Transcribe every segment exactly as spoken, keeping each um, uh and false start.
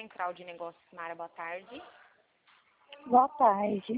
Central de Negócios, Mara, boa tarde. Boa tarde.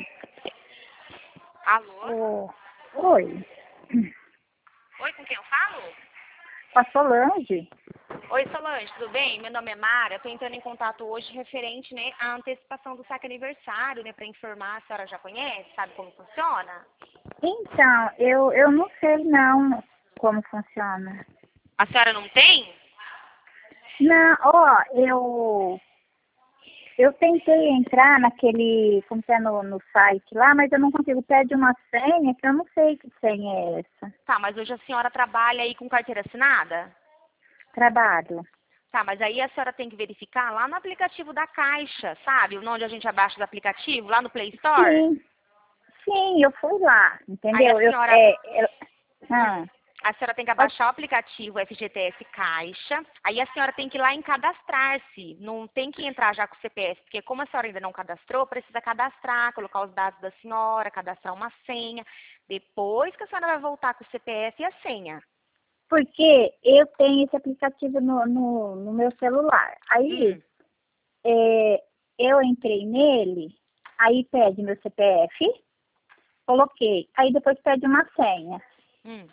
Alô? Oh, oi. Oi, com quem eu falo? Com a Solange? Oi, Solange, tudo bem? Meu nome é Mara, estou entrando em contato hoje referente, né, à antecipação do saque aniversário, né, para informar. A senhora já conhece, sabe como funciona? Então, eu, eu não sei não como funciona. A senhora não tem? Não, ó, eu, eu tentei entrar naquele, como que é no, no site lá, mas eu não consigo. Pede uma senha que eu não sei que senha é essa. Tá, mas hoje a senhora trabalha aí com carteira assinada? Trabalho. Tá, mas aí a senhora tem que verificar lá no aplicativo da Caixa, sabe? Onde a gente abaixa o aplicativo, lá no Play Store. Sim, sim, eu fui lá, Aí a entendeu? Eu, senhora... é, eu, ah, Hum. A senhora tem que pode- abaixar o aplicativo F G T S Caixa. Aí a senhora tem que ir lá em cadastrar-se. Não tem que entrar já com o C P F, porque como a senhora ainda não cadastrou, precisa cadastrar, colocar os dados da senhora, cadastrar uma senha. Depois que a senhora vai voltar com o C P F e a senha. porque eu tenho esse aplicativo no, no, no meu celular. Aí, Hum. é, eu entrei nele, aí pede meu C P F, coloquei. Aí depois pede uma senha. Hum.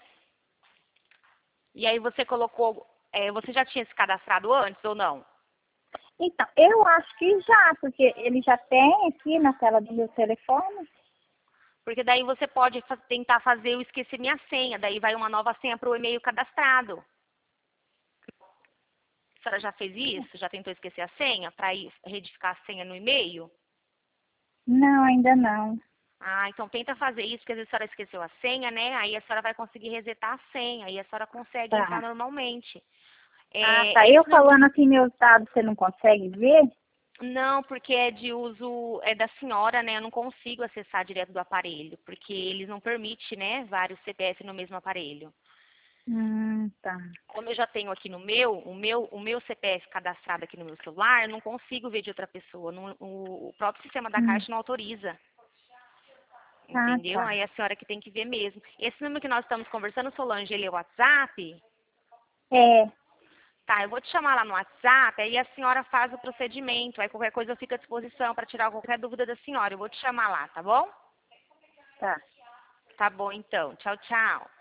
E aí você colocou... é, você já tinha se cadastrado antes ou não? Então, eu acho que já, porque ele já tem aqui na tela do meu telefone. Porque daí você pode fa- tentar fazer o esquecer minha senha. Daí vai uma nova senha para o e-mail cadastrado. A senhora já fez isso? Já tentou esquecer a senha para retificar a senha no e-mail? Não, ainda não. Ah, então tenta fazer isso, porque às vezes a senhora esqueceu a senha, né? Aí a senhora vai conseguir resetar a senha, aí a senhora consegue entrar Tá. normalmente. Ah, É, tá. Eu esse número... falando assim meus dados, você não consegue ver? Não, porque é de uso, é da senhora, né? Eu não consigo acessar direto do aparelho, porque eles não permitem, né, vários C P F no mesmo aparelho. Hum, tá. Como eu já tenho aqui no meu, o meu, o meu C P F cadastrado aqui no meu celular, eu não consigo ver de outra pessoa. Não- o, o próprio sistema da Hum, Caixa não autoriza. tá, Entendeu? tá. Aí a senhora que tem que ver mesmo. Esse número que nós estamos conversando, Solange, ele é o WhatsApp? É, Tá, eu vou te chamar lá no WhatsApp, aí a senhora faz o procedimento. Aí qualquer coisa eu fico à disposição para tirar qualquer dúvida da senhora. Eu vou te chamar lá, tá bom? tá. Tá bom, então. Tchau, tchau.